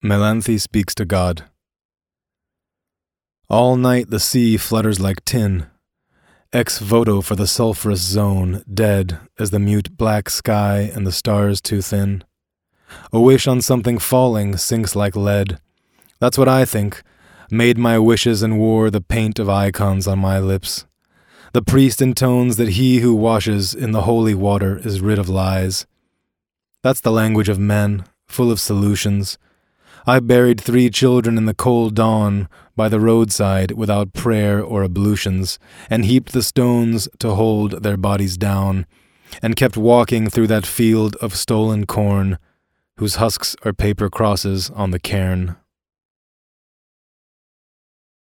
Melanthe speaks to God. All night the sea flutters like tin, ex voto for the sulphurous zone, dead as the mute black sky and the stars too thin. A wish on something falling sinks like lead. That's what I think, made my wishes and wore the paint of icons on my lips. The priest intones that he who washes in the holy water is rid of lies. That's the language of men, full of solutions. I buried 3 children in the cold dawn by the roadside without prayer or ablutions, and heaped the stones to hold their bodies down, and kept walking through that field of stolen corn, whose husks are paper crosses on the cairn.